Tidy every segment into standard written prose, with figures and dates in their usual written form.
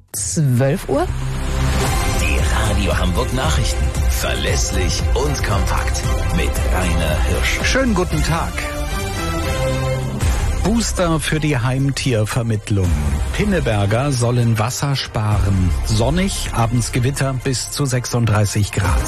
12 Uhr. Die Radio Hamburg Nachrichten. Verlässlich und kompakt. Mit Rainer Hirsch. Schönen guten Tag. Booster für die Heimtiervermittlung. Pinneberger sollen Wasser sparen. Sonnig, abends Gewitter bis zu 36 Grad.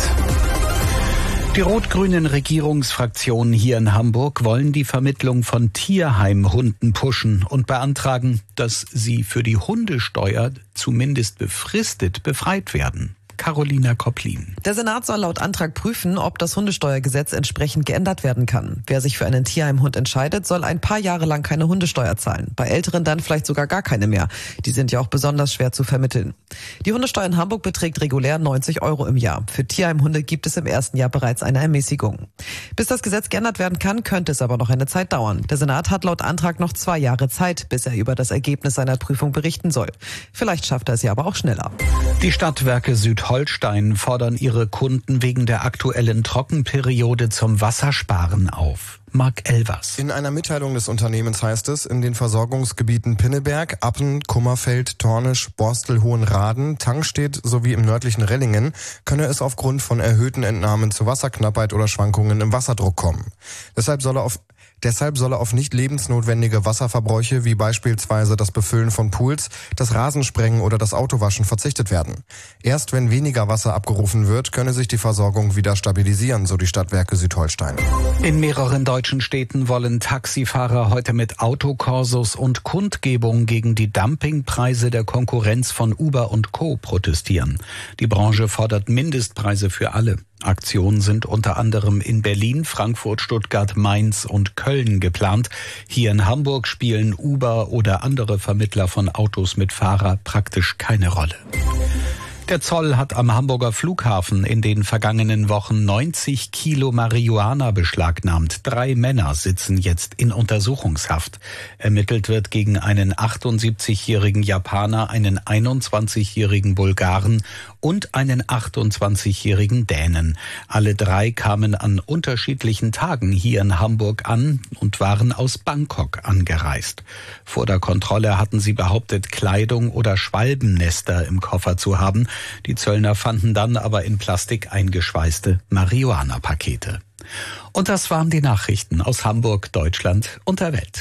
Die rot-grünen Regierungsfraktionen hier in Hamburg wollen die Vermittlung von Tierheimhunden pushen und beantragen, dass sie für die Hundesteuer zumindest befristet befreit werden. Carolina Kopplin. Der Senat soll laut Antrag prüfen, ob das Hundesteuergesetz entsprechend geändert werden kann. Wer sich für einen Tierheimhund entscheidet, soll ein paar Jahre lang keine Hundesteuer zahlen. Bei Älteren dann vielleicht sogar gar keine mehr. Die sind ja auch besonders schwer zu vermitteln. Die Hundesteuer in Hamburg beträgt regulär 90 € im Jahr. Für Tierheimhunde gibt es im ersten Jahr bereits eine Ermäßigung. Bis das Gesetz geändert werden kann, könnte es aber noch eine Zeit dauern. Der Senat hat laut Antrag noch 2 Jahre Zeit, bis er über das Ergebnis seiner Prüfung berichten soll. Vielleicht schafft er es ja aber auch schneller. Die Stadtwerke Südholstein fordern ihre Kunden wegen der aktuellen Trockenperiode zum Wassersparen auf. Marc Elvers. In einer Mitteilung des Unternehmens heißt es, in den Versorgungsgebieten Pinneberg, Appen, Kummerfeld, Tornisch, Borstel, Hohenraden, Tangstedt sowie im nördlichen Rellingen könne es aufgrund von erhöhten Entnahmen zu Wasserknappheit oder Schwankungen im Wasserdruck kommen. Deshalb solle auf nicht lebensnotwendige Wasserverbräuche wie beispielsweise das Befüllen von Pools, das Rasensprengen oder das Autowaschen verzichtet werden. Erst wenn weniger Wasser abgerufen wird, könne sich die Versorgung wieder stabilisieren, so die Stadtwerke Südholstein. In mehreren deutschen Städten wollen Taxifahrer heute mit Autokorsos und Kundgebungen gegen die Dumpingpreise der Konkurrenz von Uber und Co. protestieren. Die Branche fordert Mindestpreise für alle. Aktionen sind unter anderem in Berlin, Frankfurt, Stuttgart, Mainz und Köln geplant. Hier in Hamburg spielen Uber oder andere Vermittler von Autos mit Fahrer praktisch keine Rolle. Der Zoll hat am Hamburger Flughafen in den vergangenen Wochen 90 Kilo Marihuana beschlagnahmt. 3 Männer sitzen jetzt in Untersuchungshaft. Ermittelt wird gegen einen 78-jährigen Japaner, einen 21-jährigen Bulgaren und einen 28-jährigen Dänen. Alle 3 kamen an unterschiedlichen Tagen hier in Hamburg an und waren aus Bangkok angereist. Vor der Kontrolle hatten sie behauptet, Kleidung oder Schwalbennester im Koffer zu haben. Die Zöllner fanden dann aber in Plastik eingeschweißte Marihuana-Pakete. Und das waren die Nachrichten aus Hamburg, Deutschland und der Welt.